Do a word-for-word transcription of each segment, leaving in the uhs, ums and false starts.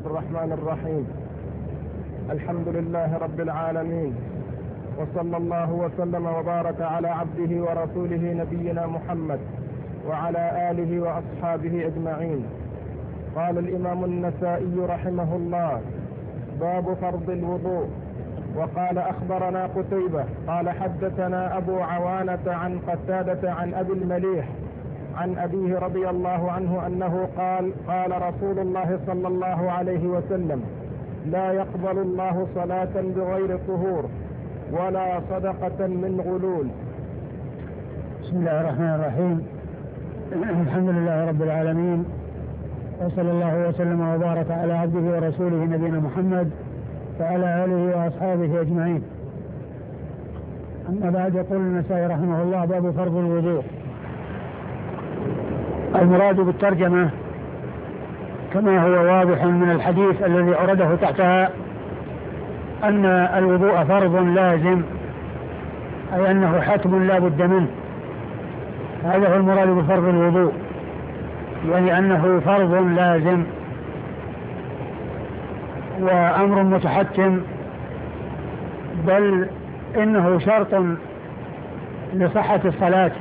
الرحمن الرحيم. الحمد لله رب العالمين، وصلى الله وسلم وبارك على عبده ورسوله نبينا محمد وعلى آله وأصحابه أجمعين. قال الإمام النسائي رحمه الله: باب فرض الوضوء. وقال: أخبرنا قتيبة قال حدثنا أبو عوانة عن قتادة عن أبي المليح عن أبيه رضي الله عنه أنه قال: قال رسول الله صلى الله عليه وسلم: لا يقبل الله صلاة بغير طهور ولا صدقة من غلول. بسم الله الرحمن الرحيم. الحمد لله رب العالمين، وصلى الله وسلم وبارك على عبده ورسوله نبينا محمد وعلى آله وأصحابه أجمعين. أما بعد، يقول النسائي رحمه الله: باب فرض الوضوء. المراد بالترجمة كما هو واضح من الحديث الذي أورده تحتها أن الوضوء فرض لازم، أي أنه حتم لا بد منه. هذا هو المراد بفرض الوضوء، يعني أنه فرض لازم وأمر متحتم، بل إنه شرط لصحة الصلاة.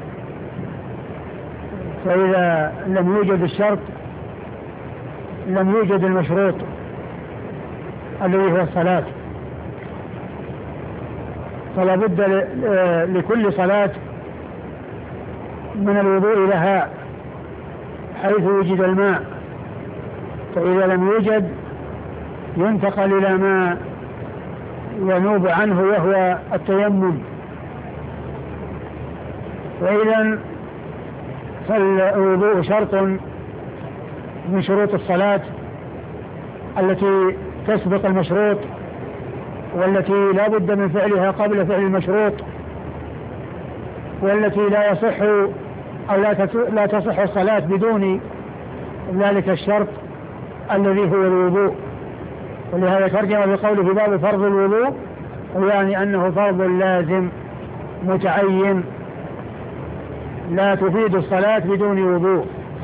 فإذا لم يوجد الشرط لم يوجد المشروط الذي هو الصلاة. فلا بد لكل صلاة من الوضوء لها حيث وجد الماء، فإذا لم يوجد ينتقل إلى ما ينوب عنه وهو التيمم. وإذا فالوضوء شرط من شروط الصلاة التي تسبق المشروط، والتي لا بد من فعلها قبل فعل المشروط، والتي لا يصح أو لا تصح الصلاة بدون ذلك الشرط الذي هو الوضوء. ولهذا ترجم بقوله باب فرض الوضوء، يعني أنه فرض لازم متعين لا تفيد الصلاة بدون وضوء.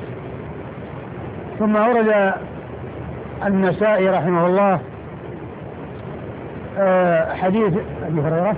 ثم أورد النسائي رحمه الله حديث أبي هريرة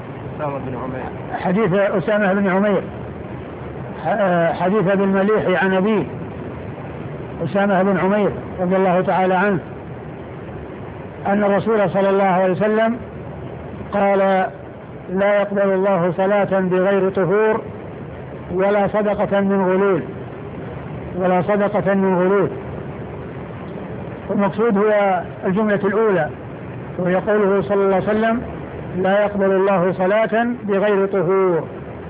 حديث أسامة بن عمير حديث ابن المليح عن أبيه أسامة بن عمير رضي الله تعالى عنه أن الرسول صلى الله عليه وسلم قال: لا يقبل الله صلاة بغير طهور ولا صدقة من غلول ولا صدقة من غلول. والمقصود هو الجملة الأولى، وهي قوله صلى الله عليه وسلم: لا يقبل الله صلاة بغير طهور.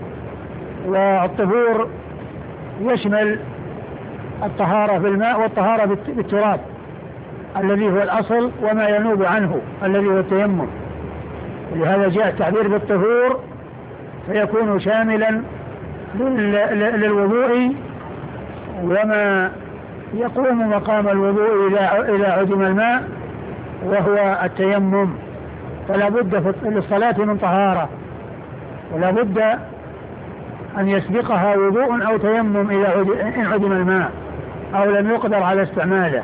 والطهور يشمل الطهارة بالماء والطهارة بالتراب الذي هو الأصل وما ينوب عنه الذي هو التيمم. ولهذا جاء التعبير بالطهور فيكون شاملا للوضوء وما يقوم مقام الوضوء إذا عدم الماء وهو التيمم. فلا بد للصلاة من طهارة، ولا بد أن يسبقها وضوء أو تيمم إذا إن عدم الماء أو لم يقدر على استعماله.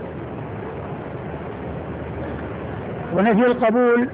ونفي القبول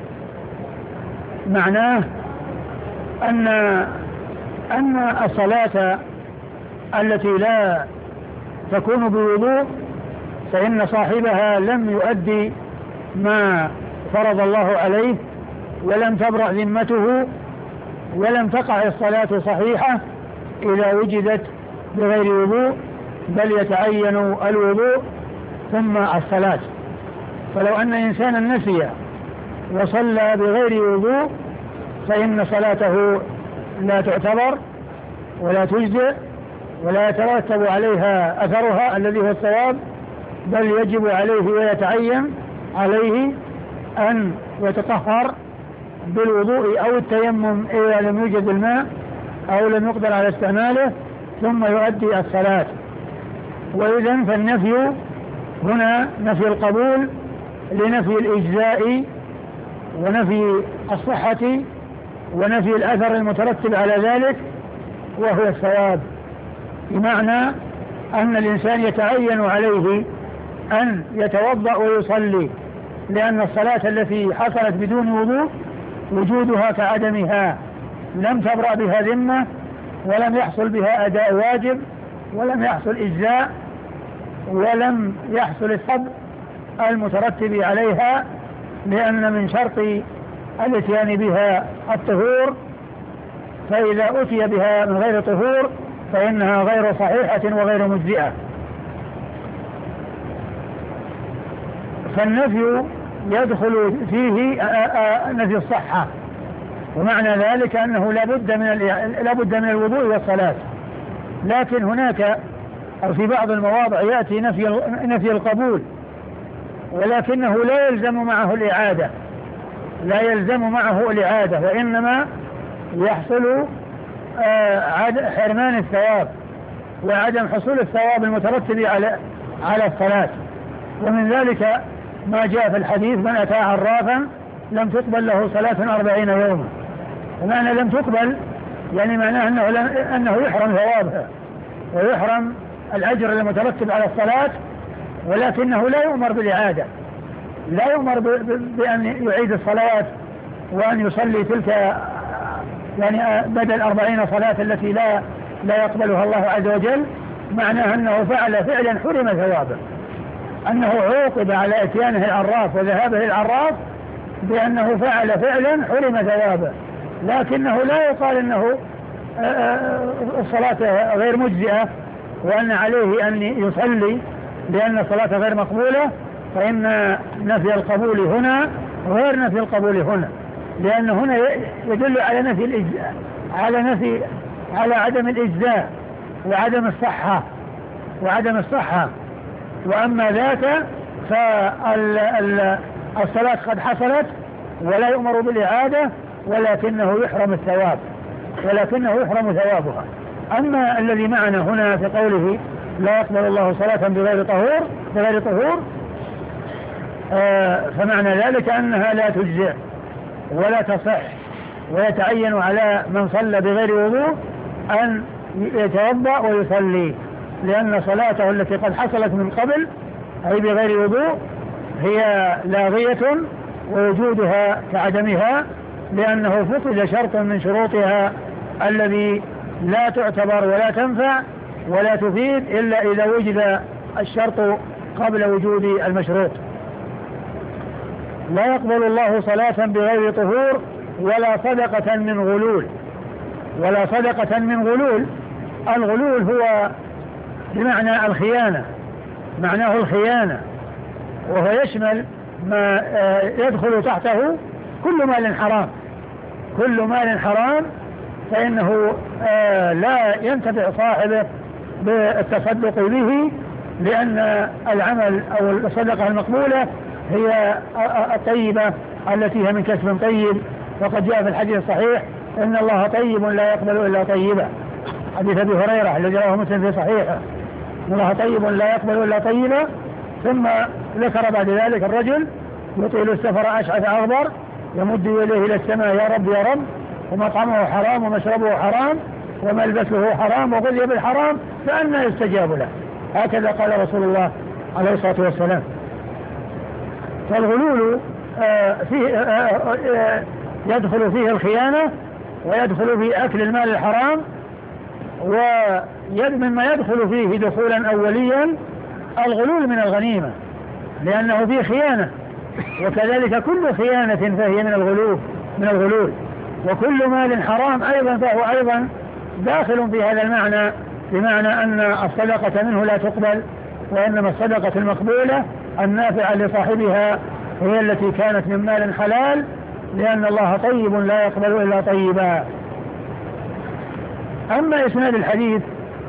معناه أن أن الصلاة التي لا تكون بوضوء فإن صاحبها لم يؤدي ما فرض الله عليه، ولم تبرأ ذمته، ولم تقع الصلاة صحيحة إذا وجدت بغير وضوء، بل يتعين الوضوء ثم الصلاة. فلو أن إنسانا نسي وصلى بغير وضوء فإن صلاته لا تعتبر ولا تجزئ ولا يترتب عليها أثرها الذي هو الصواب، بل يجب عليه ويتعين عليه أن يتطهر بالوضوء أو التيمم إذا لم يوجد الماء أو لم يقدر على استعماله، ثم يؤدي الصلاة. وإذن فالنفي هنا نفي القبول لنفي الإجزاء ونفي الصحة ونفي الأثر المترتب على ذلك، وهو الثواب، بمعنى أن الإنسان يتعين عليه أن يتوضأ ويصلي، لأن الصلاة التي حصلت بدون وضوء وجودها كعدمها، لم تبرأ بها ذمة، ولم يحصل بها أداء واجب، ولم يحصل إجزاء، ولم يحصل الصبر المترتب عليها، لأن من شرط الاتيان بها الطهور، فإذا أتي بها من غير طهور فإنها غير صحيحة وغير مجزئة. فالنفي يدخل فيه نفي الصحة، ومعنى ذلك أنه لا بد من لا بد من الوضوء والصلاة. لكن هناك أو في بعض المواضع يأتي نفي نفي القبول، ولكنه لا يلزم معه الإعادة، لا يلزم معه الإعادة، وإنما يحصل حرمان الثواب وعدم حصول الثواب المترتب على على الصلاة. ومن ذلك ما جاء في الحديث: من أتى عرافا لم تقبل له صلاة أربعين يوما. ومعنى لم تقبل يعني معناه أنه, أنه يحرم ثوابها ويحرم الأجر المترتب على الصلاة، ولكنه لا يؤمر بالإعادة، لا يؤمر بأن يعيد الصلاة وأن يصلي تلك يعني بدل أربعين صلاة التي لا لا يقبلها الله عز وجل. معناه أنه فعل فعلا حرم ثوابه، أنه عوقب على إتيانه العراف وذهابه العراف بأنه فعل فعلا حرم ثوابه، لكنه لا يقال أنه الصلاة غير مجزئة وأن عليه أن يصلي لأن الصلاة غير مقبولة. فإن نفي القبول هنا غير نفي القبول هنا، لأن هنا يدل على نفي الإجزاء، على نفي على عدم الإجزاء وعدم الصحة وعدم الصحة. وأما ذاك فالصلاة قد حصلت ولا يؤمر بالإعادة، ولكنه يحرم الثواب ولكنه يحرم ثوابها. أما الذي معنا هنا في قوله لا يقبل الله صلاة بغير طهور بغير طهور آه فمعنى ذلك أنها لا تجزئ ولا تصح، ويتعين على من صلى بغير وضوء أن يتوضأ ويصلي، لأن صلاته التي قد حصلت من قبل أي بغير وضوء هي لاغية ووجودها كعدمها، لأنه فقد شرط من شروطها الذي لا تعتبر ولا تنفع ولا تفيد إلا إذا وجد الشرط قبل وجود المشروط. لا يقبل الله صلاة بغير طهور ولا صدقة من غلول ولا صدقة من غلول. الغلول هو بمعنى الخيانة، معناه الخيانة، وهو يشمل ما يدخل تحته كل مال حرام. كل مال حرام فإنه لا ينتفع صاحبه بالتصدق به، لأن العمل أو الصدقة المقبولة هي الطيبة التي هي من كسب طيب. وقد جاء في الحديث الصحيح: إن الله طيب لا يقبل إلا طيبا، حديث أبي هريرة الذي رواه مسلم في صحيحه: إن الله طيب لا يقبل إلا طيبا. ثم ذكر بعد ذلك الرجل يطيل السفر أشعث أغبر يمد يديه إلى السماء: يا رب يا رب، ومطعمه حرام ومشربه حرام وملبسه حرام وغذي بالحرام فأنى يستجاب له. هكذا قال رسول الله عليه الصلاة والسلام. فالغلول آه فيه آه آه يدخل فيه الخيانة، ويدخل فيه أكل المال الحرام، ومما يدخل فيه دخولا أوليا الغلول من الغنيمة، لأنه فيه خيانة، وكذلك كل خيانة فهي من الغلول من الغلول وكل مال حرام أيضا فهو أيضا داخل في هذا المعنى، بمعنى أن الصدقة منه لا تقبل، وإنما الصدقة المقبولة النافعة لصاحبها هي التي كانت من مال حلال، لأن الله طيب لا يقبل إلا طيبا. أما إسناد الحديث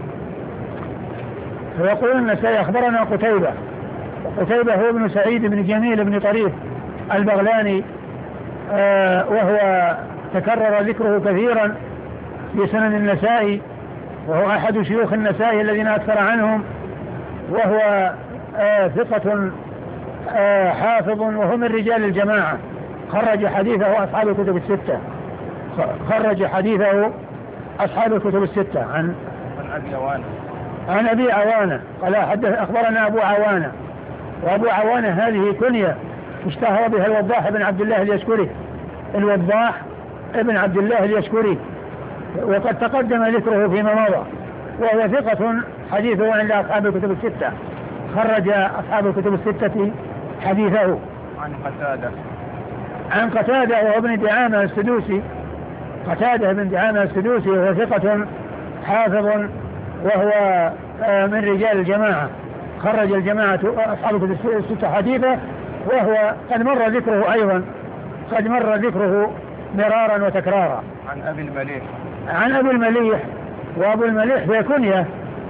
فيقول النسائي: أخبرنا قتيبة، وقتيبة هو ابن سعيد بن جميل بن طريف البغلاني، آه وهو تكرر ذكره كثيرا في سنن النسائي، وهو أحد شيوخ النسائي الذين أكثر عنهم، وهو آه ثقة آه حافظ، وهو من رجال الجماعة، خرج حديثه أصحاب الكتب الستة خرج حديثه أصحاب الكتب الستة عن عن أبي عوانة عن أبي عوانة قال حدث أخبرنا أبو عوانة وأبو عوانة هذه كنية اشتهر بها الوضاح بن عبد الله اليشكري، الوضاح ابن عبد الله اليشكري، وقد تقدم ذكره فيما مضى، وهو ثقة حديثه عند أصحاب الكتب الستة، خرج أصحاب الكتب الستة حديثه. عن قتادة عن قتادة وهو ابن دعامة السدوسي، قتادة بن دعامة السدوسي وهو ثقة حافظ، وهو من رجال الجماعة، خرج الجماعة أصحاب الكتب الستة حديثه، وهو قد مر ذكره أيضا، قد مر ذكره مرارا وتكرارا. عن أبي المليح عن أبي المليح، وأبو المليح في كنية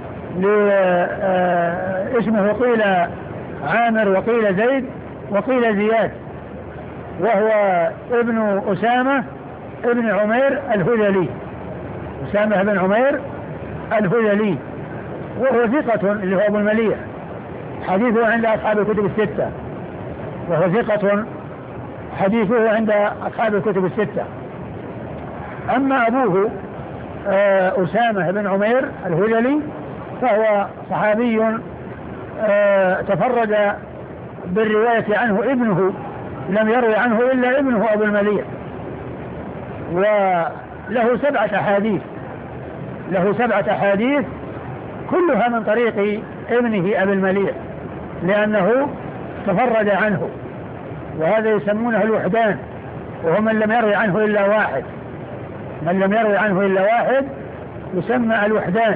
اسمه قيل عامر وقيل زيد وقيل زياد، وهو ابن أسامة ابن عمير الهذلي، أسامة بن عمير الهذلي، وهو ثقة اللي هو أبو المليح، حديثه عند أصحاب الكتب الستة، وهو ثقة حديثه عند أصحاب الكتب الستة. أما أبوه أسامة بن عمير الهذلي فهو صحابي تفرد بالرواية عنه ابنه، لم يروي عنه إلا ابنه أبو المليح، وله سبعة أحاديث، له سبعة أحاديث كلها من طريق ابنه أبي المليح، لأنه تفرد عنه، وهذا يسمونه الوحدان، وهو من لم يروي عنه إلا واحد، من لم يروي عنه إلا واحد يسمى الوحدان.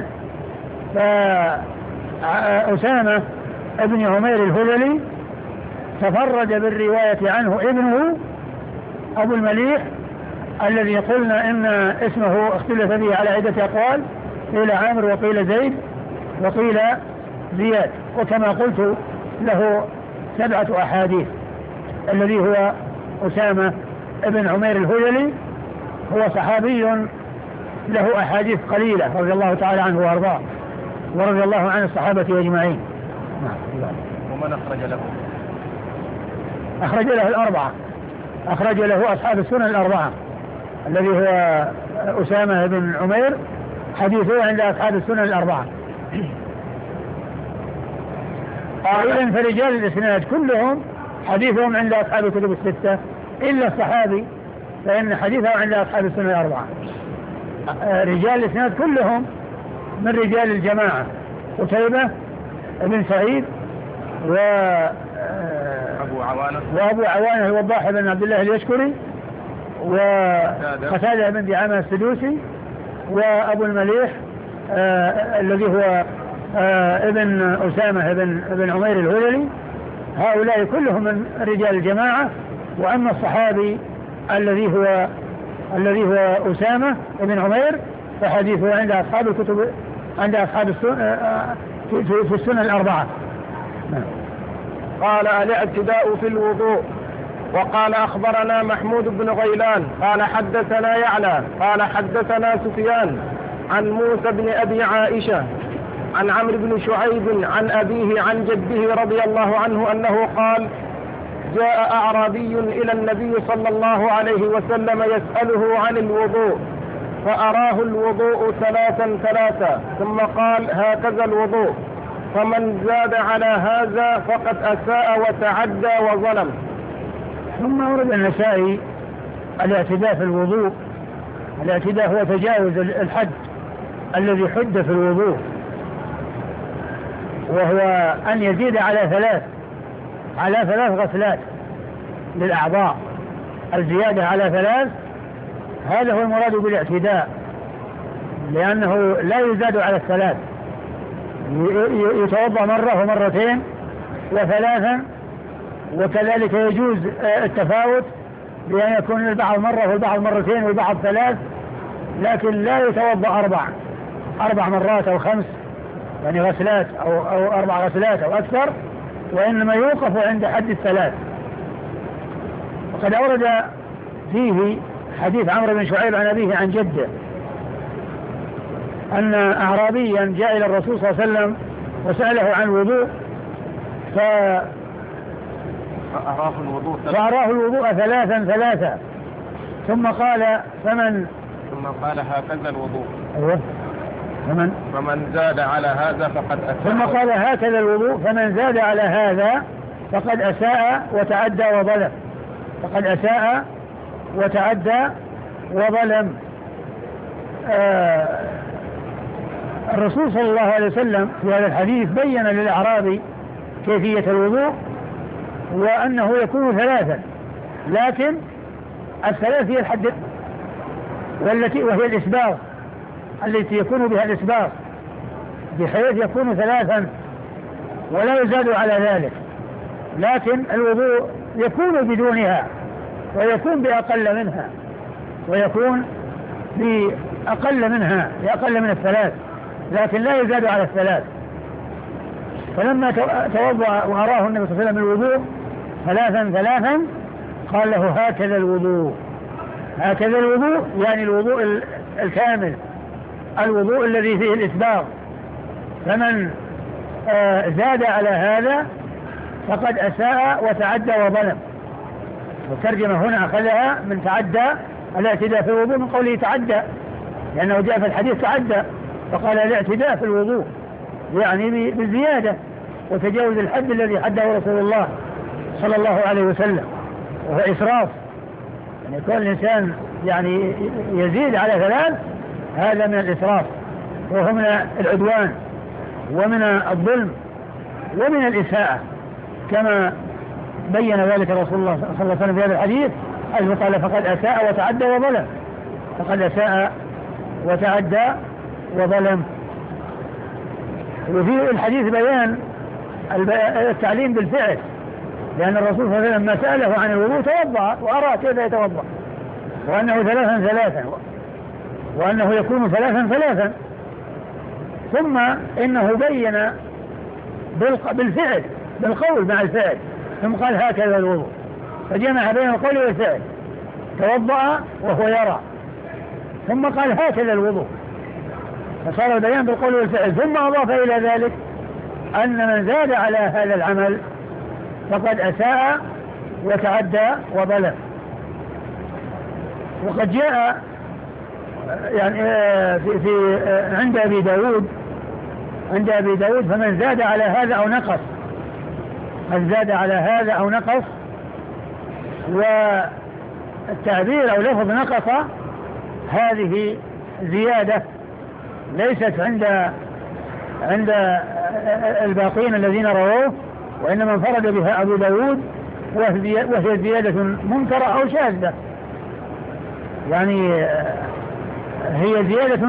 فأسامة ابن عمير الهذلي تفرد بالرواية عنه ابنه أبو المليح، الذي قلنا إن اسمه اختلف به على عدة أقوال، قيل عامر وقيل زيد وقيل زياد، وكما قلت له سبعة أحاديث. الذي هو أسامة ابن عمير الهذلي هو صحابي له أحاديث قليلة رضي الله تعالى عنه وأرضاه، ورضي الله عن الصحابة أجمعين. ومن أخرج له؟ أخرج له الأربعة، أخرج له أصحاب السنن الأربعة، الذي هو أسامة بن عمير حديثه عند أصحاب السنن الأربعة. قائلا فرجال الإسناد كلهم حديثهم عند أصحاب الكتب الستة إلا الصحابي، فإن حديثه عند أصحاب السنن الأربعة. رجال الإسناد كلهم من رجال الجماعة، قتيبة بن سعيد و أبو عوانة وأبو عوانة الوضاح بن عبد الله اليشكري، وقتادة بن دعامة السدوسي، وأبو المليح آه الذي هو آه ابن أسامة بن, بن عمير الهذلي. هؤلاء كلهم من رجال الجماعة. وأما الصحابي الذي هو الذي هو أسامة بن عمير فحديثه عند أصحاب الكتب عند أصحاب السنة في, في السنة الأربعة. قال الاعتداء في الوضوء. وقال أخبرنا محمود بن غيلان قال حدثنا يعلى قال حدثنا سفيان عن موسى بن أبي عائشة عن عمرو بن شعيب عن أبيه عن جده رضي الله عنه أنه قال: جاء أعرابي إلى النبي صلى الله عليه وسلم يسأله عن الوضوء، فأراه الوضوء ثلاثا ثلاثا، ثم قال: هكذا الوضوء، فمن زاد على هذا فقد أساء وتعدى وظلم. ثم ورد النسائي الاعتداء في الوضوء. الاعتداء هو تجاوز الحد الذي حد في الوضوء، وهو أن يزيد على ثلاث على ثلاث غسلات للأعضاء. الزيادة على ثلاث هذا هو المراد بالاعتداء، لأنه لا يزاد على الثلاث، يتوضأ مرة ومرتين وثلاثا، وكذلك يجوز التفاوت بأن يكون البعض مرة والبعض مرتين والبعض ثلاث، لكن لا يتوضأ أربع أربع مرات أو خمس يعني غسلات أو, أو أربع غسلات أو أكثر، وإنما يوقف عند حد الثلاث. وقد أورد فيه حديث عمرو بن شعيب عن أبيه عن جده أن أعرابيا جاء إلى الرسول صلى الله عليه وسلم وسأله عن الوضوء ف... فأراه الوضوء فأراه الوضوء ثلاثا ثلاثا، ثم قال: فمن ثم قال: هكذا الوضوء. أيوه. فمن فمن زاد على هذا فقد أساء. ثم قال: هكذا الوضوء، فمن زاد على هذا فقد أساء وتعدى وظلم فقد أساء وتعدى وظلم. آه الرسول صلى الله عليه وسلم في هذا الحديث بين للأعرابي كيفية الوضوء وأنه يكون ثلاثا، لكن الثلاث هي الحد والتي وهي الإسباغ التي يكون بها الإسباغ بحيث يكون ثلاثا ولا يزاد على ذلك، لكن الوضوء يكون بدونها ويكون بأقل منها ويكون بأقل منها بأقل من الثلاث، لكن لا يزاد على الثلاث. فلما توضأ وأراه النبي صلى الله عليه وسلم الوضوء ثلاثا ثلاثا قال له هكذا الوضوء هكذا الوضوء يعني الوضوء الكامل، الوضوء الذي فيه الإسباغ. فمن آه زاد على هذا فقد أساء وتعدى وظلم. والترجمة هنا أخذها من تعدى الاعتداء في الوضوء من قوله تعدى، لأنه جاء في الحديث تعدى فقال الاعتداء في الوضوء يعني بالزيادة وتجاوز الحد الذي حده رسول الله صلى الله عليه وسلم، وهو إسراف. يعني كل الإنسان يعني يزيد على ثلاث هذا من الإسراف وهو من العدوان ومن الظلم ومن الإساءة، كما بين ذلك رسول الله صلى الله عليه وسلم في هذا الحديث حيث قال فقد أساء وتعدى وظلم فقد أساء وتعدى وظلم. وفي الحديث بيان التعليم بالفعل، لأن الرسول صلى الله عليه وسلم ما سأله عن الوضوء توضأ وأرى كيف يتوضأ وأنه ثلاثا ثلاثا وأنه يكون ثلاثا ثلاثا، ثم إنه بين بالفعل بالقول مع الفعل، ثم قال هكذا الوضوء، فجمع بين القول والفعل، توضأ وهو يرى ثم قال هكذا الوضوء، فصار البيان بالقول والفعل. ثم أضاف إلى ذلك أن من زاد على هذا العمل فقد أساء وتعدى وظلم. وقد جاء يعني في, في عند أبي داود عند أبي داود فمن زاد على هذا أو نقص، من زاد على هذا أو نقص، والتعبير أو لفظ نقص هذه زيادة ليست عند عند الباقين الذين رووه، وإنما انفرد بها أبو داود، وهي زيادة منكرة أو شاذة، يعني هي زيادة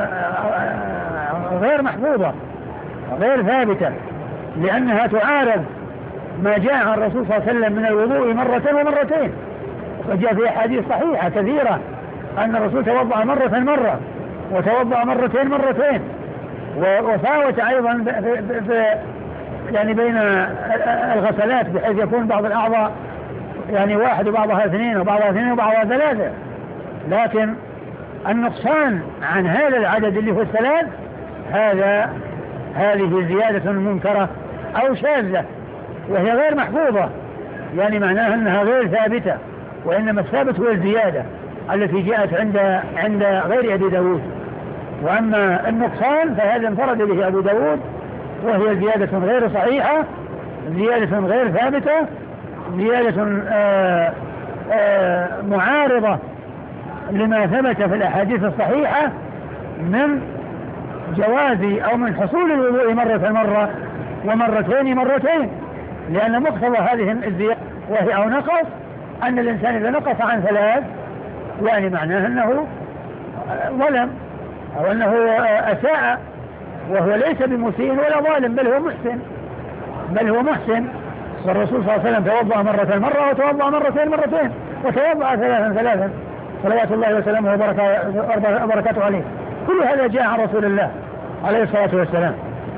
غير محفوظة غير ثابتة، لأنها تعارض ما جاء عن الرسول صلى الله عليه وسلم من الوضوء مرة ومرتين. وقد جاء في أحاديث صحيحة كثيرة أن الرسول توضأ مرة مرة وتوضأ مرتين مرتين، وفاوت أيضا في يعني بين الغسلات بحيث يكون بعض الأعضاء يعني واحد وبعضها اثنين وبعضها اثنين وبعضها ثلاثة، لكن النقصان عن هذا العدد اللي هو الثلاث هذا هذه زيادة منكرة أو شاذة وهي غير محفوظة، يعني معناها أنها غير ثابتة، وإنما الثابت هو الزيادة التي جاءت عند عند غير أبي داود. وأما النقصان فهذا انفرد به أبو داود، وهي زيادة غير صحيحة، زيادة غير ثابتة، زيادة آآ آآ معارضة لما ثبت في الأحاديث الصحيحة من جواز أو من حصول الوضوء مرة مرة ومرتين مرتين، لأن مقتضى هذه الزيادة وهي أو نقص أن الإنسان إذا نقص عن ثلاث يعني معناه أنه ظلم أو أنه أساء، وهو ليس بمسيء ولا ظالم، بل هو محسن بل هو محسن والرسول صلى الله عليه وسلم توضأ مرة مرة وتوضأ مرتين مرتين وتوضأ ثلاثا ثلاثا صلوات الله وسلامه وبركاته عليه. كل هذا جاء عن رسول الله عليه الصلاة والسلام.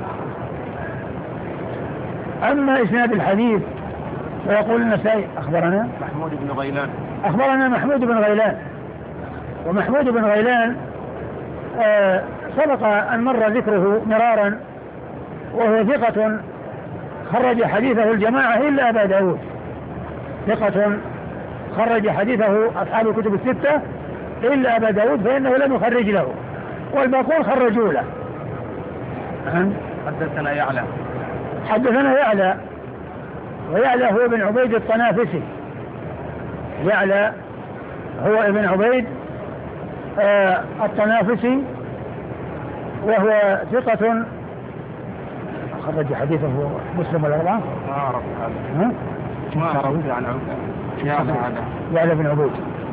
أما إسناد الحديث فيقول النسائي أخبرنا محمود بن غيلان أخبرنا محمود بن غيلان ومحمود بن غيلان آه سبق أن مر ذكره مرارا، وهو ثقة خرج حديثه الجماعة إلا أبا داود، ثقة خرج حديثه أصحاب الكتب الستة إلا أبا داود فإنه لم يخرج له، والباقون خرجوا له. حدثنا يعلى حدثنا يعلى ويعلى هو ابن عبيد الطنافسي، يعلى هو ابن عبيد آه الطنافسي، وهو ثقة خرج حديثه مسلم والأربعة. ما أعرف هذا، ما أعرف يعني يعلى هذا يعلى بن عبيد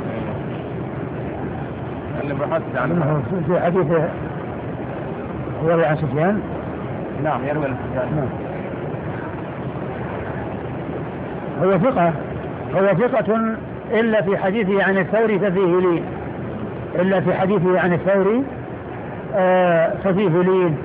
اللي بحثت عنه في حديثه يروي عن سفيان. نعم يروي عن سفيان. نعم. هو ثقة، هو ثقة إلا في حديثه عن الثوري ففيه لين، إلا في حديثه عن الثوري آه ففيه لين.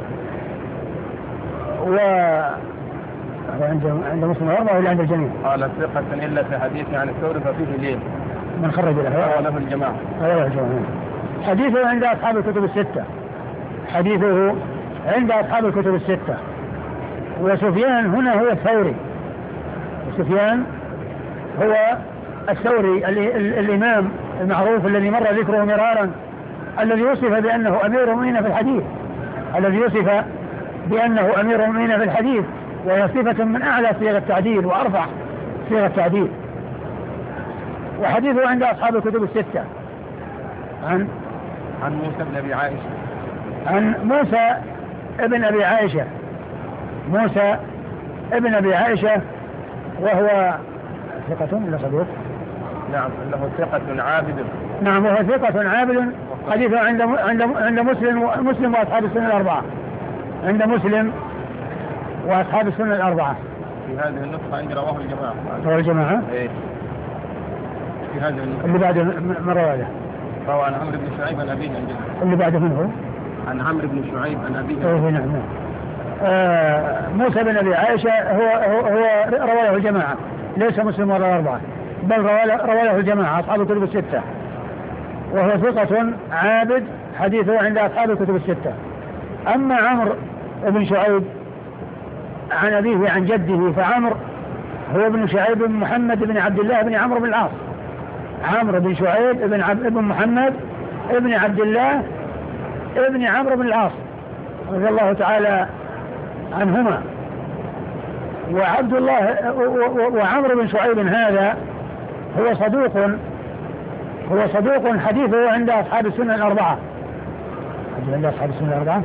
و عند عند مسلم الأربعة ولا عند الجميع؟ قال ثقة إلا في حديثه عن الثوري ففيه لين. من خرج له؟ وله الجماعة. وله الجماعة. حديثه عند أصحاب الكتب الستة، حديثه عند أصحاب الكتب الستة. وسفيان هنا هو الثوري، سفيان هو الثوري الإمام المعروف الذي مر ذكره مرارا، الذي وصف بأنه أمير المؤمنين في الحديث، الذي وصف بأنه أمير المؤمنين في الحديث، وهي صفة من أعلى صيغ التعديل وأرفع صيغ التعديل. وحديثه عند أصحاب الكتب الستة عن عن موسى بن أبي عائشة، عن موسى ابن أبي عائشة، موسى ابن أبي عائشة وهو ثقة ولا صدوق؟ نعم له ثقة عابد. نعم وهو ثقة عابد. حديثه عند عند عند مسلم مسلم وأصحاب السنة الأربعة، عند مسلم وأصحاب السنة الأربعة. في هذه النسخة عند رواه الجماعة. رواه الجماعة؟ إيه. في هذه النسخة اللي بعده من رواية؟ روى عن عمرو بن شعيب عن أبيه عن جده. اللي بعده منه؟ عن عمرو بن شعيب عن أبيه. إيه نعم نعم. آه موسى بن أبي عائشة هو هو, هو رواه الجماعة، ليس مسلم ولا الأربعة، بل رواه الجماعة أصحاب الكتب الستة، وهو ثقة عابد، حديثه عند أصحاب الكتب الستة. أما عمرو بن شعيب عن أبيه عن جده، فعمرو هو ابن شعيب بن محمد بن عبد الله بن عمرو بن العاص، عمرو بن شعيب بن عبد بن محمد ابن عبد الله ابن عمرو بن العاص رضي الله تعالى عنهما. وعبد الله وعمرو بن شعيب هذا هو صدوق، هو صدوق حديثه عند أصحاب السنة الأربعة، عند أصحاب السنة الأربعة.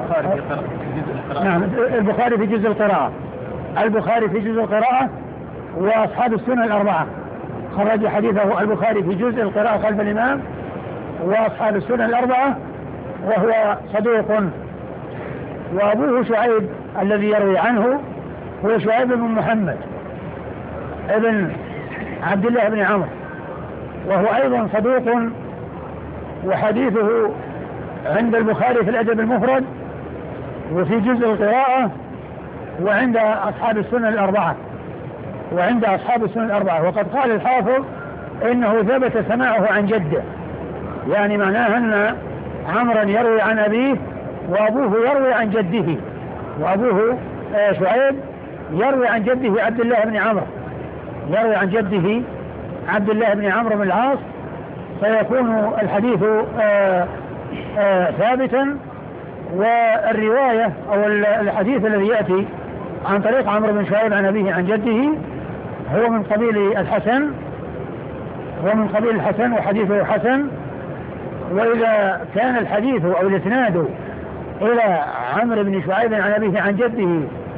نعم البخاري في جزء القراءة، البخاري في جزء القراءة وأصحاب السنة الأربعة خرج حديثه البخاري في جزء القراءة خلف الإمام وأصحاب السنة الأربعة، وهو صدوق. وأبوه شعيب الذي يروي عنه هو شعيب بن محمد ابن عبد الله بن عمرو، وهو أيضا صدوق، وحديثه عند البخاري في الأدب المفرد وفي جزء القراءة وعند أصحاب السنة الأربعة، وعند أصحاب السنة الأربعة. وقد قال الحافظ إنه ثبت سماعه عن جده، يعني معناه أن عمرا يروي عن أبيه وأبوه يروي عن جده، وأبوه شعيب يروي عن جده عبد الله بن عمرو، يروي عن جده عبد الله بن عمرو بن العاص، فيكون الحديث آآ آآ ثابتا. والرواية أو الحديث الذي يأتي عن طريق عمرو بن شعيب عن أبيه عن جده هو من قبيل الحسن، هو من قبيل الحسن وحديثه حسن. وإذا كان الحديث أو الإسناد إلى عمرو بن شعيب عن أبيه عن جده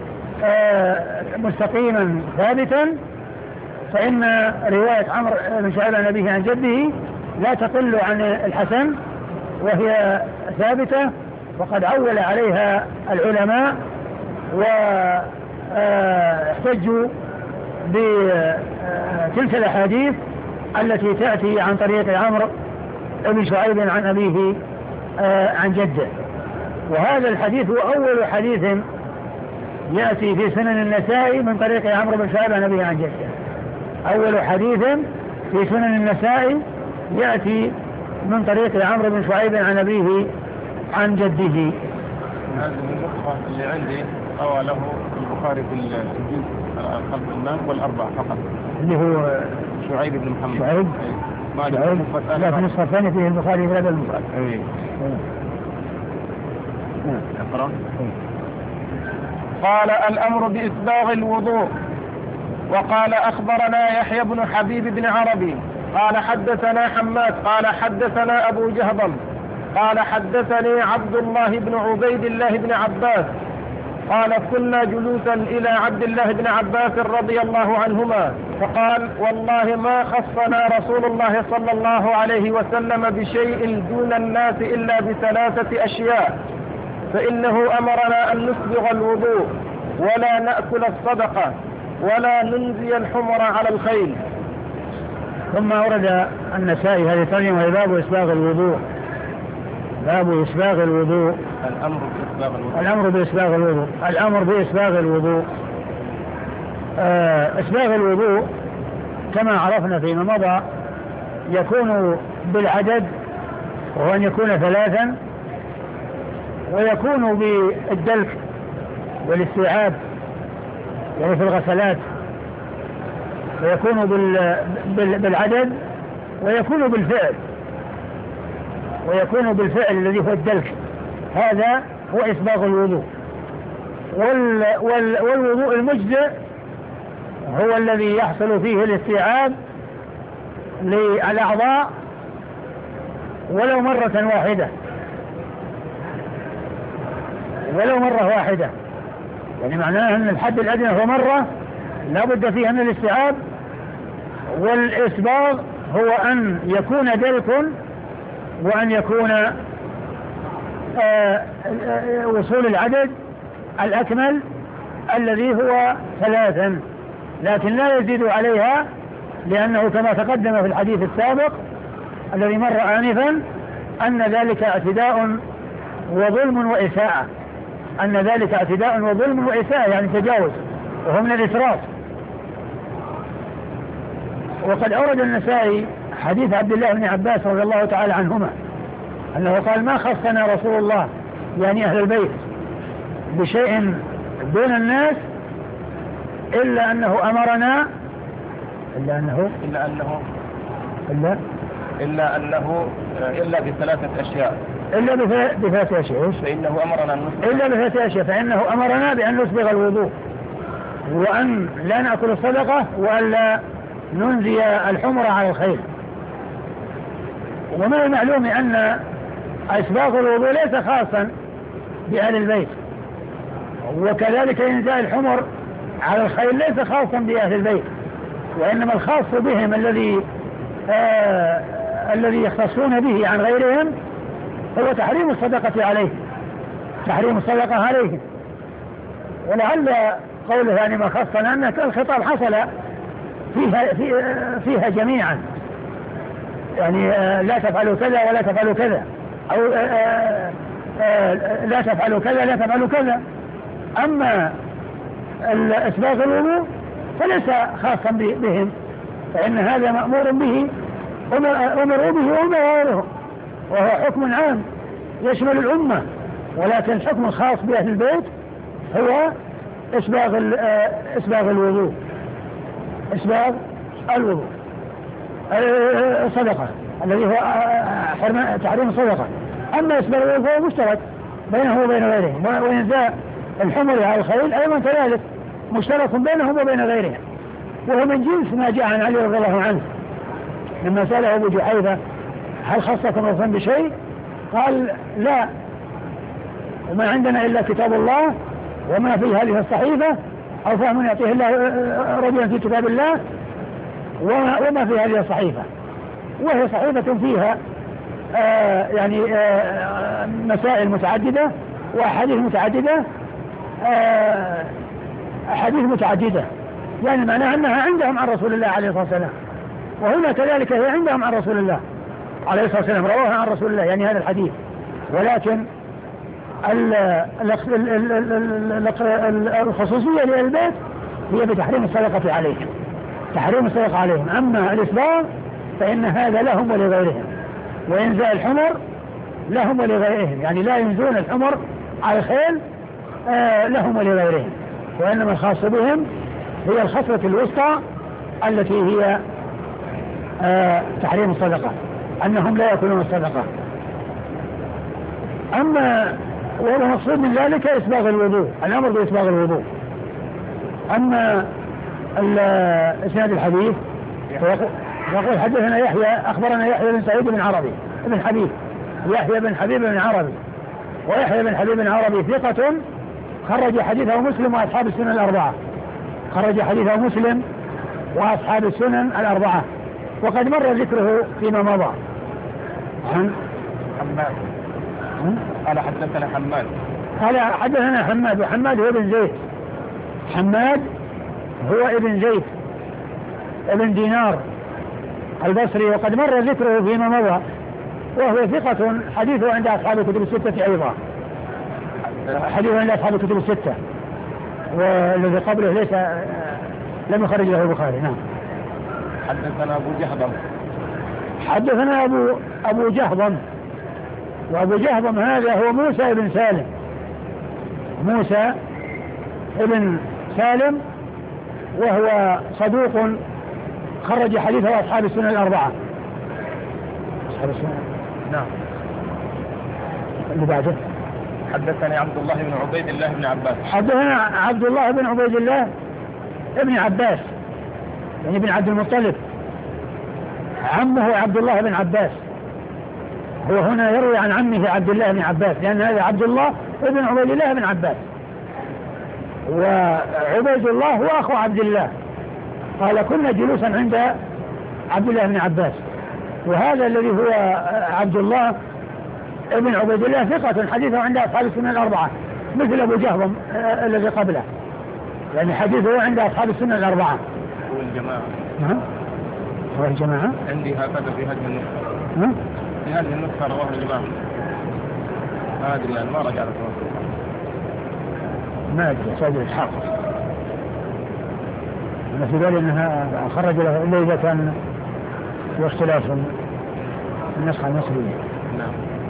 مستقيما ثابتا، فإن رواية عمرو بن شعيب عن أبيه عن جده لا تقل عن الحسن وهي ثابتة، وقد عول عليها العلماء واحتجوا بتلك الأحاديث التي تأتي عن طريق عمرو بن شعيب عن أبيه عن جده. وهذا الحديث هو أول حديث يأتي في سنن النسائي من طريق عمرو بن شعيب عن أبيه عن جده، أول حديث في سنن النسائي يأتي من طريق عمرو بن شعيب عن أبيه عن جده. هذه النسخة اللي عندي روى له البخاري في الجزء خلف الإمام والأربعة فقط، اللي هو شعيب بن محمد. شعيب ما شعيب لا في النسخة الثانية فيه البخاري في هذا المفرد. اي اقرأ. قال الأمر بإسباغ الوضوء. وقال أخبرنا يحيى بن حبيب بن عربي قال حدثنا حماد قال حدثنا أبو جهضم قال حدثني عبد الله بن عبيد الله بن عباس قال كنا جلوسا إلى عبد الله بن عباس رضي الله عنهما فقال والله ما خصنا رسول الله صلى الله عليه وسلم بشيء دون الناس إلا بثلاثة أشياء، فإنه أمرنا أن نسبغ الوضوء ولا نأكل الصدقة ولا ننزي الحمر على الخيل. ثم أورد النسائي هذه الترجمة وهي باب إسباغ الوضوء. باب إسباغ الوضوء، الأمر بإسباغ الوضوء الأمر بإسباغ الوضوء الأمر بإسباغ الوضوء آه إسباغ الوضوء كما عرفنا فيما مضى يكون بالعدد، وهو أن يكون ثلاثا، ويكون بالدلك والاستيعاب يعني في الغسلات، ويكون بالعدد، ويكون بالفعل ويكون بالفعل الذي هو الدلك. هذا هو إسباغ الوضوء. وال وال والوضوء المجزئ هو الذي يحصل فيه الاستيعاب للأعضاء ولو مرة واحدة ولو مرة واحدة يعني معناه أن الحد الأدنى هو مرة لا بد فيها من الاستيعاب. والإسباغ هو أن يكون دلك وأن يكون آه وصول العدد الأكمل الذي هو ثلاثا، لكن لا يزيد عليها، لأنه كما تقدم في الحديث السابق الذي مر آنفا أن ذلك اعتداء وظلم وإساءة أن ذلك اعتداء وظلم وإساءة يعني تجاوز، وهو من الإسراف. وقد أورد النسائي حديث عبد الله بن عباس رضي الله تعالى عنهما أنه قال ما خصنا رسول الله يعني أهل البيت بشيء دون الناس إلا أنه أمرنا إلا أنه إلا أنه إلا إلا أنه إلا بثلاثة أشياء إلا بثلاثة أشياء فإنه أمرنا أن نسبغ إلا بثلاثة أشياء فإنه أمرنا بأن نسبغ الوضوء، وأن لا نأكل الصدقة، وأن لا ننزي الحمر على الخيل. ومن المعلوم أن إسباغ الوضوء ليس خاصا بأهل البيت، وكذلك إنزاء الحمر على الخيل ليس خاصا بأهل البيت، وإنما الخاص بهم الذي آه الذي يختصون به عن غيرهم هو تحريم الصدقة عليه تحريم الصدقة عليهم. ولعل قوله يعني ما خصنا أن الخطاب حصل فيها, فيها جميعا، يعني آه لا تفعلوا كذا ولا تفعلوا كذا، أو آه آه لا تفعلوا كذا لا تفعلوا كذا. أما إسباغ الوضوء فليس خاصا بهم، فإن هذا مأمور به أمروا به وهم غيرهم، وهو حكم عام يشمل الأمة، ولكن الحكم الخاص بأهل البيت هو إسباغ إسباغ الوضوء إسباغ الوضوء الصدقة الذي هو تحريم الصدقة. أما إسباغ الوضوء فهو مشترك بينه وبين غيرهم، وإنزاء الحمر على الخيل أيضا كذلك مشترك بينهم وبين غيرهم، وهو من جنس ما جاء عن علي رضي الله عنه لما سأله أبو جحيفة هل خصكم الرسول بشيء؟ قال لا، وما عندنا إلا كتاب الله وما في هذه الصحيفة، أو فهم يعطيه الله رجلا في كتاب الله وما في هذه الصحيفة، وهي صحيفة فيها آه يعني آه مسائل متعددة وأحاديث متعددة آه أحاديث متعددة، يعني معناها أنها عندهم عن رسول الله عليه الصلاة والسلام، وهنا كذلك هي عندهم عن رسول الله عليه الصلاة والسلام، رواها عن رسول الله يعني هذا الحديث. ولكن الخصوصية للبيت هي بتحريم الصدقة عليهم تحريم الصدقة عليهم. أما الإسباغ فإن هذا لهم ولغيرهم، وإنزاء الحمر لهم ولغيرهم، يعني لا ينزون الحمر على الخيل آه لهم ولغيرهم، وإنما الخاص بهم هي الخصلة الوسطى التي هي آه تحريم الصدقة، أنهم لا يأكلون الصدقة. أما والمقصود من ذلك إسباغ الوضوء، الأمر بإسباغ الوضوء. أما إسناد الحديث. يقول حدثنا يحيى أخبرنا يحيى بن سعيد بن عربي بن حبيب يحيى بن حبيب بن عربي ويحيى بن حبيب بن عربي ثقة خرج حديثه مسلم وأصحاب السنن الأربعة خرج حديثه مسلم وأصحاب السنن الأربعة وقد مر ذكره فيما مضى. عن حماد قال حدثنا حماد قال حدثنا حماد وحماد هو ابن زيد حماد هو ابن زيد ابن دينار البصري وقد مر ذكره فيما مضى وهو ثقة حديثه عند أصحاب الكتب الستة أيضا حديثه عند أصحاب الكتب الستة والذي قبله ليس لم يخرج له البخاري. نعم. حدثنا أبو جهضم حدثنا أبو أبو جهضم وأبو جهضم هذا هو موسى بن سالم موسى ابن سالم وهو صدوق خرج حديثه أصحاب السنن الأربعة أصحاب السنن. نعم. اللي بعده حدثني عبد الله بن عبيد الله بن عباس حدثنا عبد الله بن عبيد الله ابن عباس يعني ابن عبد المطلب عمه عبد الله بن عباس هو هنا يروي عن عمه عبد الله بن عباس لأن هذا عبد الله ابن عبيد الله بن عباس وعبيد الله هو أخو عبد الله قال كنا جلوسا عند عبد الله بن عباس وهذا الذي هو عبد الله ابن عبيد الله ثقة حديثه عند أصحاب السنن الأربعة مثل أبو جهضم آه الذي قبله يعني حديثه عند أصحاب السنن الأربعة. هو الجماعة. نعم. هو الجماعة. عندي هكذا في هذه النسخة. في هذه النسخة رواه الجماعة. ما أدري يعني ما رجعت ما أدري سيد الإسحاق أنا في بالي أنها خرج له إلا إذا كان في اختلاف النسخة المصرية. نعم.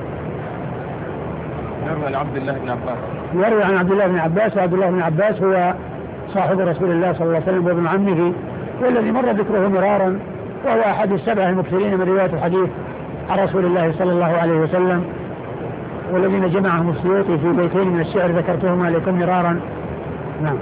يروي عن عبد الله بن عباس يروي عن عبد الله بن عباس وعبد الله بن عباس هو صاحب رسول الله صلى الله عليه وسلم وابن عمه والذي مر ذكره مرارا وهو أحد السبع المكثرين من رواية الحديث عن رسول الله صلى الله عليه وسلم والذين جمعهم السيوطي في بيتين من الشعر ذكرتهما لكم مرارا. نعم.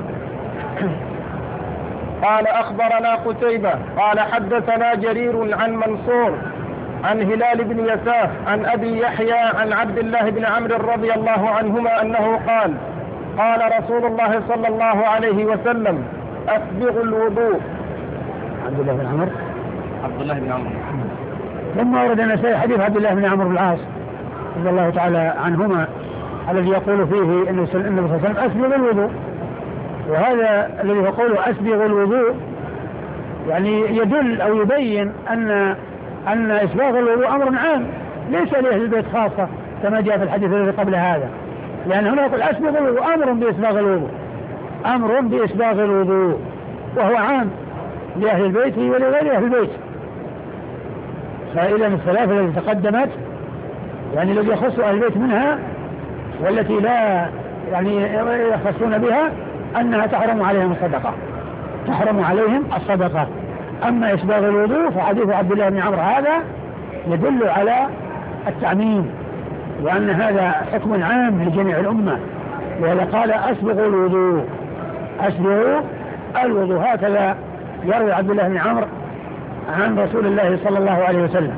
قال أخبرنا قتيبة قال حدثنا جرير عن منصور عن هلال بن يساف عن أبي يحيى عن عبد الله بن عمرو رضي الله عنهما أنه قال قال رسول الله صلى الله عليه وسلم أسبغ الوضوء. عبد الله بن عمرو عبد الله بن عمرو ثم ورد النسائي حديث عبد الله بن عمرو بن العاص رضي الله تعالى عنهما الذي يقول فيه أن النبي صلى الله عليه وسلم أسبغ الوضوء وهذا الذي يقوله أسبغ الوضوء يعني يدل أو يبين أن أن إسباغ الوضوء أمر عام ليس لأهل البيت خاصة كما جاء في الحديث الذي قبل هذا لأن هنا يقول أسبغ الوضوء أمر بإسباغ الوضوء أمر بإسباغ الوضوء وهو عام لأهل البيت ولغير أهل البيت فإذا الثلاثة التي تقدمت يعني الذي يخص أهل البيت منها والتي لا يعني يخصون بها أنها تحرم عليهم الصدقة تحرم عليهم الصدقة. أما إسباغ الوضوء فحديث عبد الله بن عمرو هذا يدل على التعميم وأن هذا حكم عام لجميع الأمة ولقال أسبغ الوضوء أسبغ الوضوء هكذا يروي عبد الله بن عمرو عن رسول الله صلى الله عليه وسلم.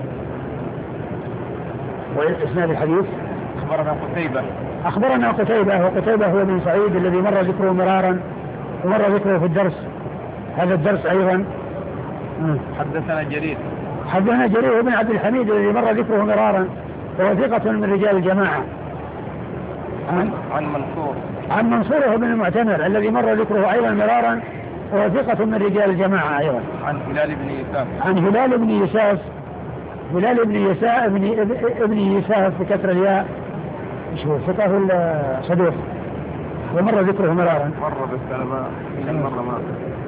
وإسناد الحديث أخبرنا قتيبة أخبرنا قتيبة وقتيبة هو بن سعيد الذي مر ذكره مرارا ومر ذكره في الدرس هذا الدرس أيضا. حدثنا جرير حدثنا جرير بن عبد الحميد الذي مر ذكره مرارا وهو ثقة من رجال الجماعة. عن, عن منصور عن منصور بن المعتمر الذي مر ذكره أيضا مرارا وهو ثقة من رجال الجماعة أيضا. عن هلال بن يساف عن هلال بن يساف هلال بن يساف ابن, ابن يساف بكسر الياء شو ثقة ولا صدوق ومر ذكره مرارا مر بالسلامة من مرة ما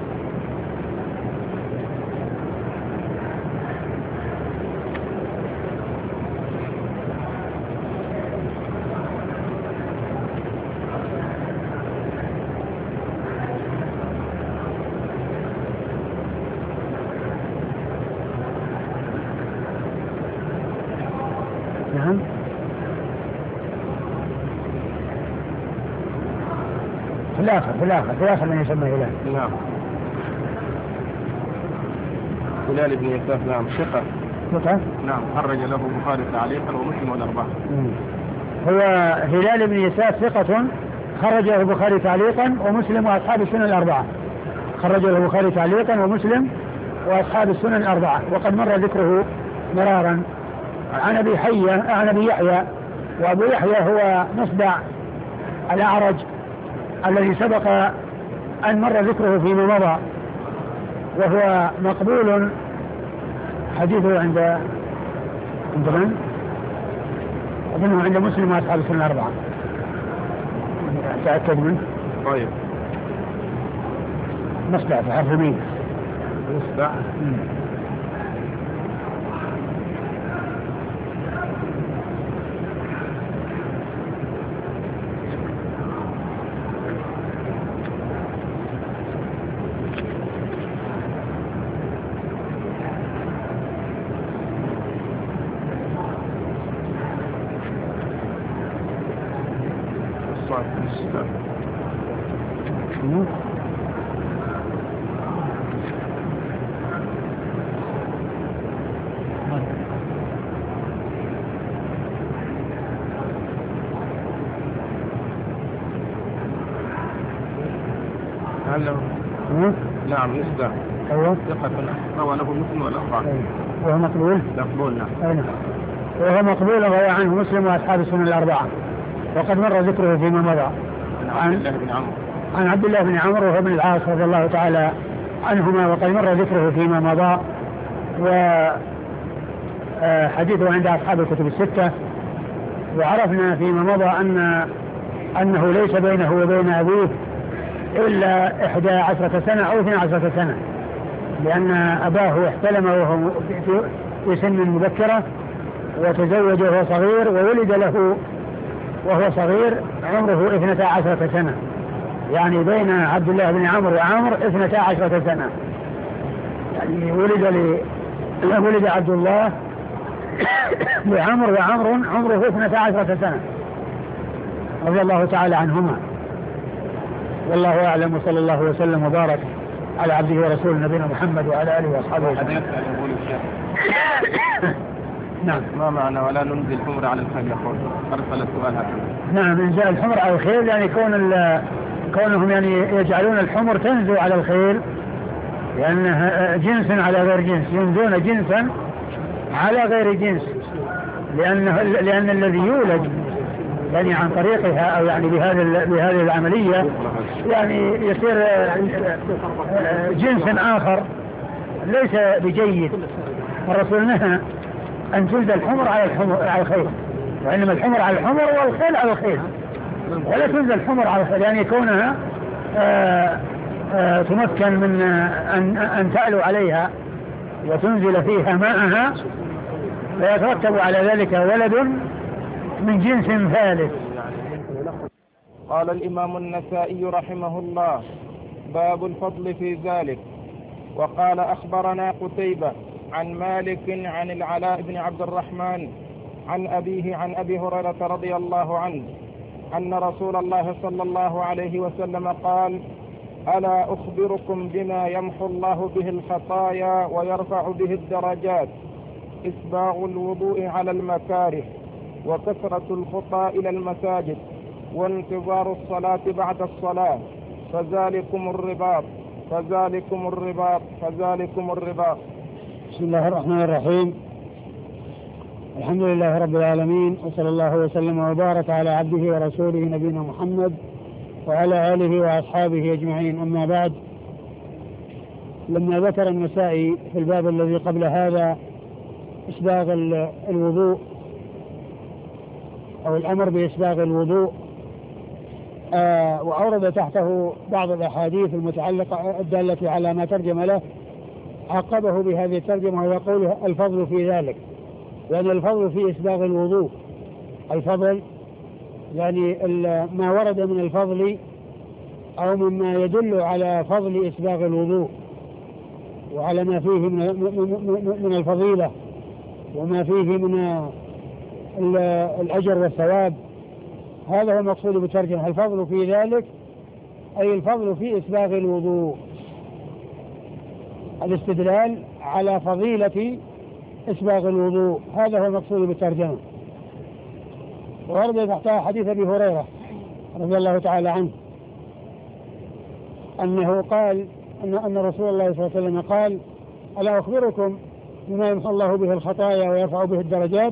نعم. في الآخر في الآخر في الآخر من يسمى هلال. نعم. هلال بن يساف نعم ثقة. ثقة؟ نعم خرج له البخاري تعليقا ومسلم والأربعة. هو هلال بن يساف ثقة خرج له البخاري تعليقا ومسلم وأصحاب السنن الأربعة. خرج له البخاري تعليقا ومسلم وأصحاب السنن الأربعة، وقد مر ذكره مرارا. عن أبي حية عن أبي يحيى، وأبو يحيى هو مصدع الأعرج الذي سبق أن مر ذكره فيما مضى، وهو مقبول حديثه عند عند من؟ أظنه عند مسلم وأصحاب السنن الأربعة. تأكد منه. طيب. مصدع في حرف مين؟ مصدع. نعم مصدع. أيوة. ثقة روى له مسلم والأربعة. وهو مقبول. مقبول نعم. أيوة. وهو مقبول روى عنه مسلم وأصحاب السنن الأربعة، وقد مر ذكره فيما مضى. عن عبد الله بن عمرو. عن عبد الله بن عمرو وهو ابن العاص رضي الله تعالى عنهما، وقد مر ذكره فيما مضى، وحديثه عند أصحاب الكتب الستة. وعرفنا فيما مضى أن أنه ليس بينه وبين أبيه إلا إحدى عشرة سنة أو اثنى عشرة سنة، لأن أباه احتلم وهو في سن مبكرة، وتزوج وهو صغير، وولد له وهو صغير عمره اثنتا عشرة سنة، يعني بين عبد الله بن عمرو وعمر اثنتا عشرة سنة. يعني ولد ل... ولد عبد الله لعمر وعمر عمره اثنتا عشرة سنة رضي الله تعالى عنهما. والله أعلم، وصلى الله وسلم وبارك على عبده ورسوله نبينا محمد وعلى آله وأصحابه أجمعين. نعم. ما معنى ولا ننزل الحمر على الخيل؟ يقول أرسل السؤال هكذا. نعم، إنزال الحمر على الخيل يعني كون كونهم يعني يجعلون الحمر تنزل على الخيل، لأنها جنس على غير جنس، ينزلون جنسا على غير جنس، لأنه لأن الذي يولد يعني عن طريقها أو يعني بهذه بهذه العملية يعني يصير جنس آخر ليس بجيد. الرسول نهى أن تنزل الحمر على الحمر على الخيل، وإنما الحمر على الحمر والخيل على الخيل، ولا تنزل الحمر على الخيل، يعني كونها آآ آآ تمكن من أن أن تعلو عليها وتنزل فيها ماءها، فيترتب على ذلك ولد من جنس ثالث. قال الإمام النسائي رحمه الله: باب الفضل في ذلك. وقال أخبرنا قتيبة عن مالك عن العلاء بن عبد الرحمن عن أبيه عن أبي هريرة رضي الله عنه أن رسول الله صلى الله عليه وسلم قال: ألا أخبركم بما يمحو الله به الخطايا ويرفع به الدرجات؟ إسباغ الوضوء على المكاره، وكثرة الخطى إلى المساجد، وانتظار الصلاة بعد الصلاة، فذلكم الرباط فذلكم الرباط فذلكم الرباط. بسم الله الرحمن الرحيم. الحمد لله رب العالمين، وصلى الله وسلم وبارك على عبده ورسوله نبينا محمد وعلى آله وأصحابه أجمعين. أما بعد، لما ذكر النسائي في الباب الذي قبل هذا إسباغ الوضوء أو الأمر بإسباغ الوضوء، آه وأورد تحته بعض الأحاديث المتعلقة الدالة على ما ترجم له، عقبه بهذه الترجمة ويقول الفضل في ذلك، يعني الفضل في إسباغ الوضوء. الفضل يعني ما ورد من الفضل أو مما يدل على فضل إسباغ الوضوء، وعلى ما فيه من من الفضيلة وما فيه من الأجر والثواب. هذا هو المقصود بالترجمة. الفضل في ذلك أي الفضل في إسباغ الوضوء. الاستدلال على فضيلة إسباغ الوضوء. هذا هو المقصود بالترجمة. ورد تحتها حديث أبي هريرة رضي الله تعالى عنه أنه قال أن, أن رسول الله صلى الله عليه وسلم قال: ألا أخبركم بما يمحو الله به الخطايا ويرفع به الدرجات؟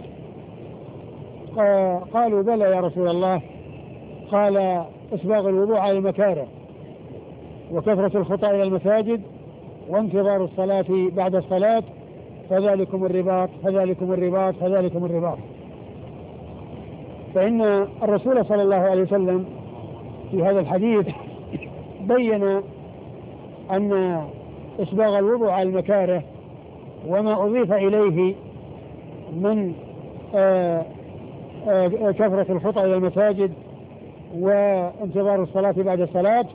قالوا: بلى يا رسول الله. قال: إسباغ الوضوء على المكاره، وكثرة الخطى إلى المساجد، وانتظار الصلاة بعد الصلاة، فذلكم الرباط فذلكم الرباط فذلكم الرباط. فإن الرسول صلى الله عليه وسلم في هذا الحديث بين أن إسباغ الوضوء على المكاره وما أضيف إليه من آآ آآ كثرة الخطى إلى المساجد وانتظار الصلاة بعد الصلاة،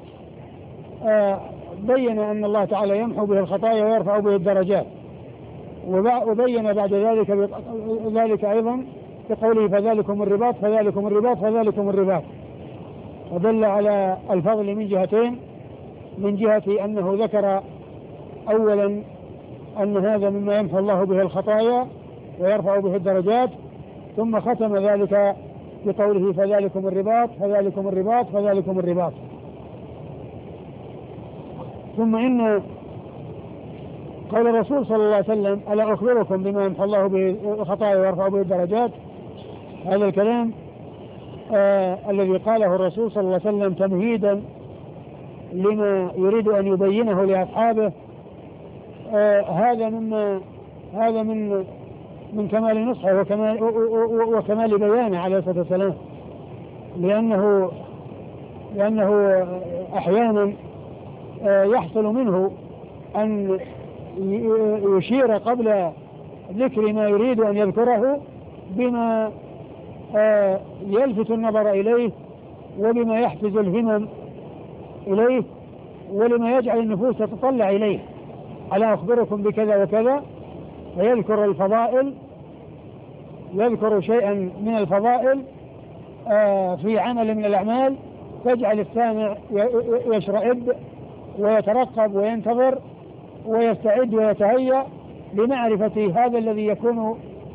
بين أن الله تعالى يمحو به الخطايا ويرفع به الدرجات. وبين بعد ذلك ذلك أيضا بقوله: فذلكم الرباط فذلكم الرباط فذلكم الرباط. ودل على الفضل من جهتين: من جهة أنه ذكر أولا أن هذا مما يمحو الله به الخطايا ويرفع به الدرجات، ثم ختم ذلك بقوله: فذلكم الرباط فذلكم الرباط فذلكم الرباط. ثم إن قول الرسول صلى الله عليه وسلم: ألا أخبركم بما يمحو الله به الخطايا ويرفع به الدرجات؟ هذا الكلام آه الذي قاله الرسول صلى الله عليه وسلم تمهيدا لما يريد أن يبينه لأصحابه. آه هذا مما هذا من من كمال نصحه وكمال, وكمال بيانه عليه الصلاة والسلام، لأنه لأنه أحيانا آه يحصل منه أن يشير قبل ذكر ما يريد أن يذكره بما آه يلفت النظر إليه وبما يحفز الهمم إليه ولما يجعل النفوس تتطلع إليه. ألا أخبركم بكذا وكذا، ويذكر الفضائل، يذكر شيئا من الفضائل آه في عمل من الأعمال تجعل السامع يشرئب ويترقب وينتظر ويستعد ويتهيأ لمعرفة هذا الذي يكون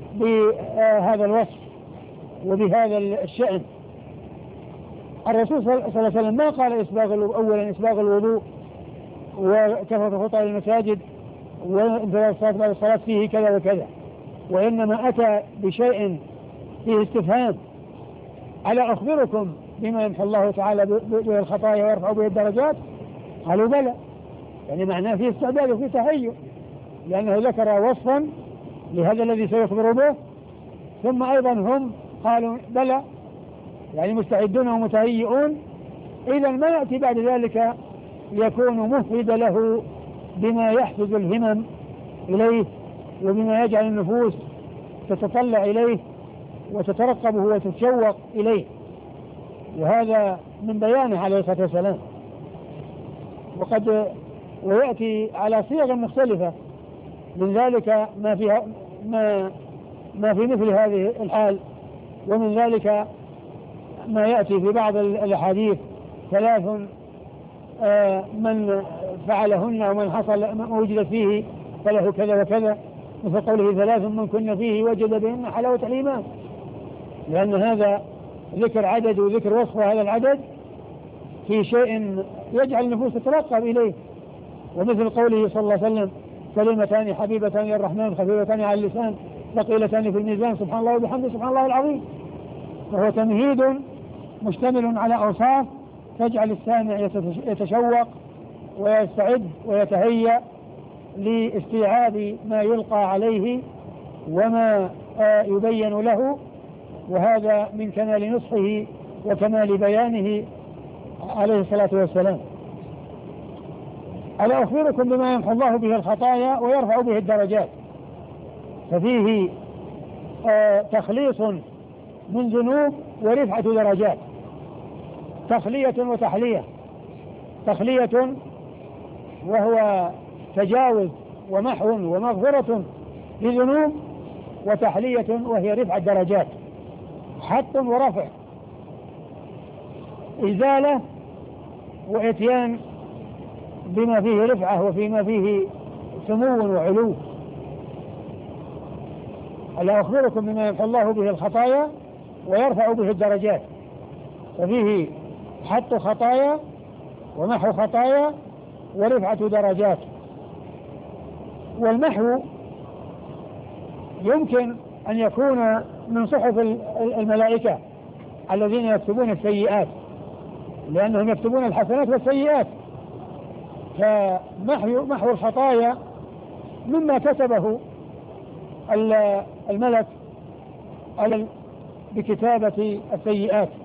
بهذا الوصف وبهذا الشأن. الرسول صلى الله عليه وسلم ما قال إسباغ أولا إسباغ الوضوء وكثرة الخطى إلى المساجد وانتظار الصلاة بعد الصلاة فيه كذا وكذا، وإنما أتى بشيء فيه استفهام: ألا أخبركم بما يمحو الله تعالى به الخطايا ويرفع به الدرجات؟ قالوا: بلى. يعني معناه فيه استعداد وفيه تهيؤ، لأنه ذكر وصفا لهذا الذي سيخبر به، ثم أيضا هم قالوا: بلى، يعني مستعدون ومتهيئون. إذا ما يأتي بعد ذلك يكون مفرد له بما يحفز الهمم إليه وبما يجعل النفوس تتطلع إليه وتترقبه وتتشوق إليه، وهذا من بيانه عليه الصلاة والسلام. وقد ويأتي على صيغ مختلفة من ذلك ما فيها ما ما في مثل هذه الحال، ومن ذلك ما يأتي في بعض الأحاديث: ثلاث آه من فعلهن ومن حصل ما وجد فيه فله كذا وكذا، مثل قوله: ثلاث من كن فيه وجد بهن حلاوة الإيمان، لأن هذا ذكر عدد وذكر وصف هذا العدد في شيء يجعل النفوس تترقب إليه. ومثل قوله صلى الله عليه وسلم: كلمتان حبيبتان للرحمن خفيفتان على اللسان ثقيلتان في الميزان سبحان الله وبحمده سبحان الله العظيم. فهو تمهيد مشتمل على أوصاف تجعل السامع يتشوق ويستعد ويتهيأ لاستيعاب ما يلقى عليه وما يبين له، وهذا من كمال نصحه وكمال بيانه عليه الصلاة والسلام. ألا أخبركم بما يمحو الله به الخطايا ويرفع به الدرجات؟ ففيه آه تخليص من ذنوب ورفعة درجات، تخلية وتحلية. تخلية وهو تجاوز ومحو ومغفرة لذنوب، وتحلية وهي رفع الدرجات، حط ورفع، إزالة وإتيان بما فيه رفعة وفيما فيه سمو وعلو. ألا أخبركم بما يمحو الله به الخطايا ويرفع به الدرجات، ففيه حط خطايا ومحو خطايا ورفعة درجات. والمحو يمكن أن يكون من صحف الملائكة الذين يكتبون السيئات، لأنهم يكتبون الحسنات والسيئات، فمحو محو الخطايا مما كتبه الملك بكتابة السيئات.